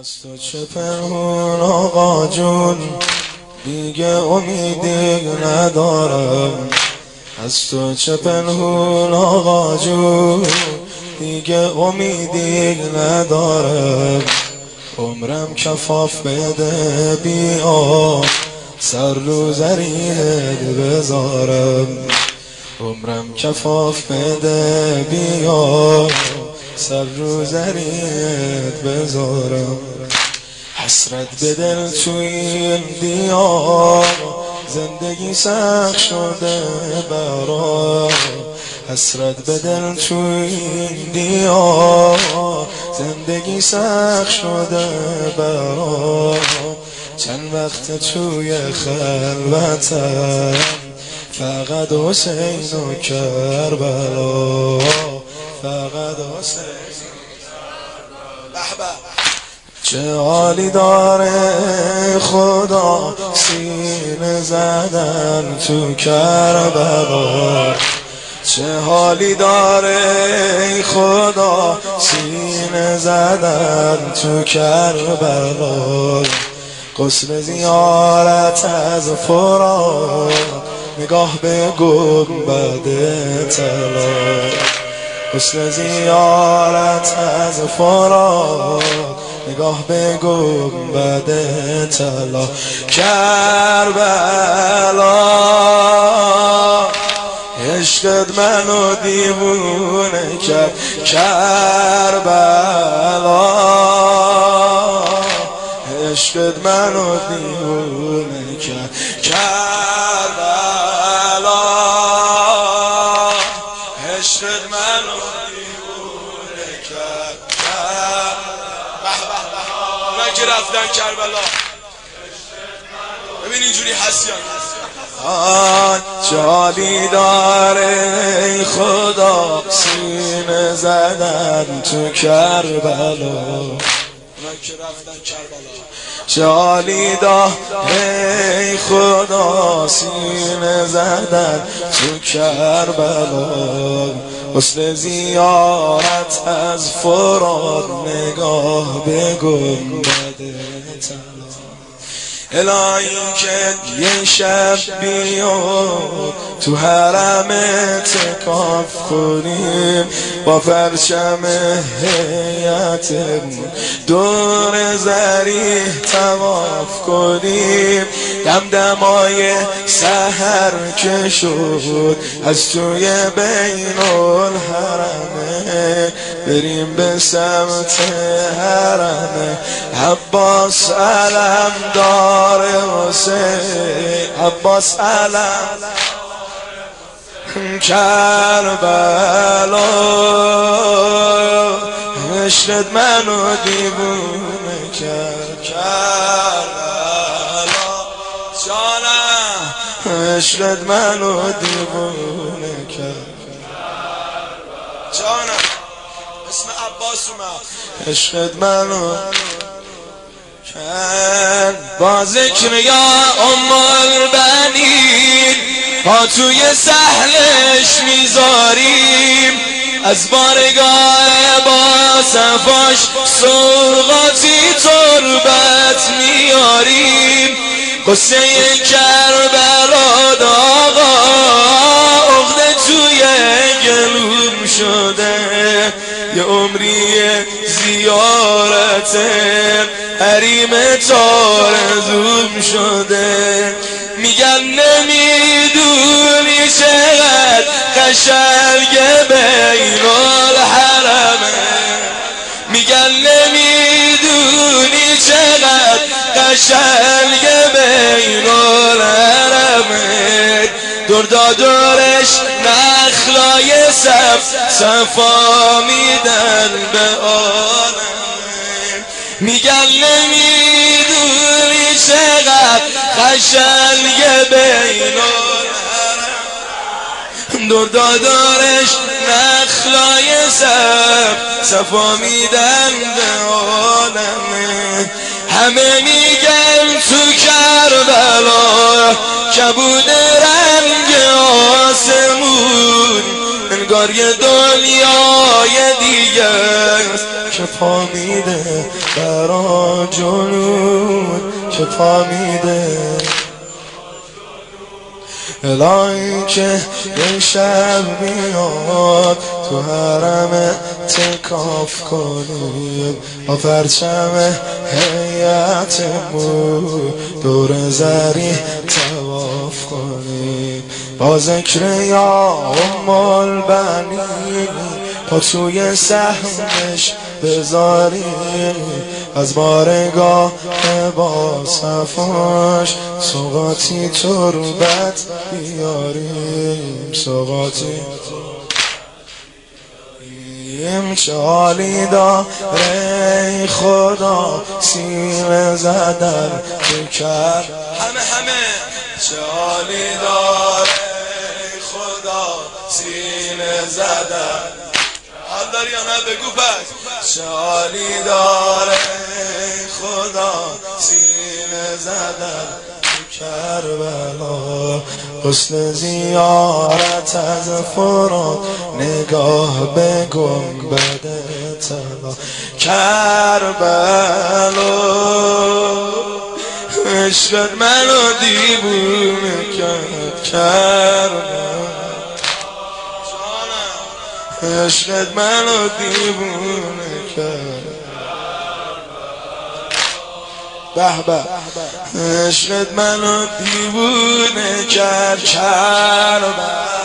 از تو چه پنهون آقا جون، دیگه امیدی ندارم. از تو چه پنهون آقا جون، دیگه امیدی ندارم. عمرم کفاف بده بیا، سر رو زریت بذارم. عمرم کفاف بده بیا، سر رو زریت بذارم. حسرت به دل توی این دیار، زندگی سخت شده برام. حسرت به دل توی این دیار، زندگی سخت شده برام. چند وقت توی خلوتم، فقط حسین و کربلا. فقط حسین چه حالی داره خدا، سینه زدن تو کربلا. چه حالی داره خدا، سینه زدن تو کربلا. غسل زیارت از فرات، نگاه به گنبد طلا. غسل زیارت از فرات، نگاه به گنبد طلا. کربلا عشقت منو دیوونه کرد. کربلا عشقت منو دیوونه کرد. کربلا عشقت منو دیوونه کرد. من که رفتن کربلا، ببین اینجوری هستیم. چه حالی داره خدا، سینه زدن تو کربلا. چه حالی داره خدا، سینه زدن تو کربلا. غسل زیارت از فرات، نگاه به گنبد طلا. الهی که یه شب بیا، تو حرم اعتکاف کنیم. با پرچم هیئتمون دور ضریح طواف کنیم. دمدمای سحر که شد، از توی بین الحرمه بریم به سمت حرمه. عباس علم دار حسین، عباس علم کربلا. عشقت منو دیوونه کرد. کربلا جانم، عشقت منو دیوونه کرد. جانم اسم عباس اومد. عشقت منو با ذکر یا ام البنین، پا توی سهلش میذاریم. از بارگاه با صفاش، سوغاتی تربت میاریم. قصه کربلا داغا، عقده توی گلوم شده. یه عمری زیارت حریم تارزوم شده. میگن نمیدونی چقدر قشنگ بین الحرمه. میگن نمیدونی چقدر قشنگ بین الحرمه. دردادرش نخلای صفا میدن به عالمه. میگن نمیدونی چقدر قشنگ بین الحرم. دردادرش نخلای صفا میدن به عالمه. همه میگن تو کربلا، کبود رنگ آسمون. انگار یه دنیای دیگه است که پا میده برای و جنون که پا میده الهی که یه شب میاد تو حرم تکاف کنیم با پرچم هیئتمون دور زری طواف کنیم با ذکر یا ام البنین پا توی سهمش بذاریم از بارگاه با صفاش سوغاتی تربت بیاریم سوغاتی چه حالی داره خدا سینه زدن بکر همه چه حالی داره خدا سینه زدن حال داری یا نه بگو پس چه حالی داره خدا سینه زدن کربلا حسن زیارت از فرات نگاه به گنبد طلا کربلا عشقت منو دیوونه کرد کربلا عشقت منو دیوونه کرد به به عشقت منو دیوونه کرد کربلا